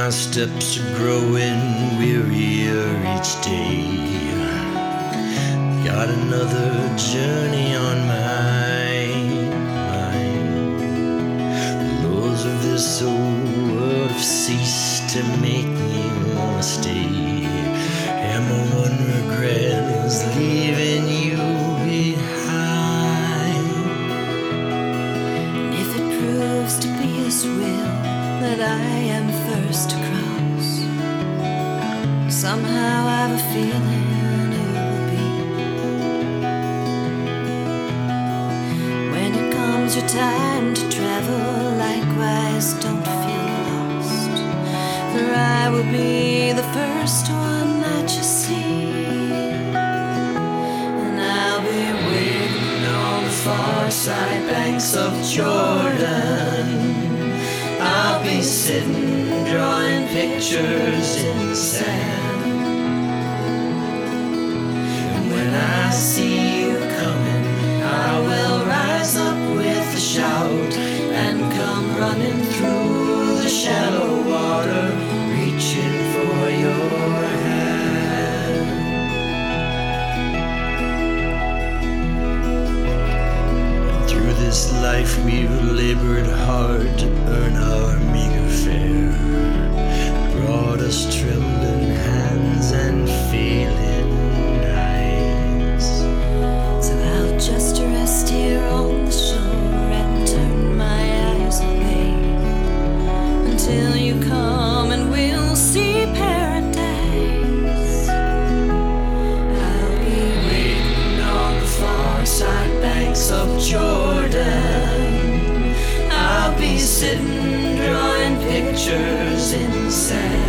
my steps are growing wearier each day. Got another journey on my mind. The laws of this old world have ceased to make me wanna stay. And my one regret is leaving you behind. And if it proves to be His will that I am first to cross, somehow I've a feeling it will be. When it comes your time to travel, likewise don't feel lost, for I will be the first one that you see. And I'll be waiting on the far side banks of Jordan. I'll be sitting drawing pictures in the sand. And when I see you coming, I will rise up with a shout and come running through the shallow water, reaching for your hand. Through this life we've labored hard to earn our meager fare. Brought us trembling hands and failing eyes. So I'll just rest here on the shore and turn my eyes away until you come and we'll see paradise. I'll be waiting on the far side banks of Jordan. I'll be sitting drawing pictures in the sand.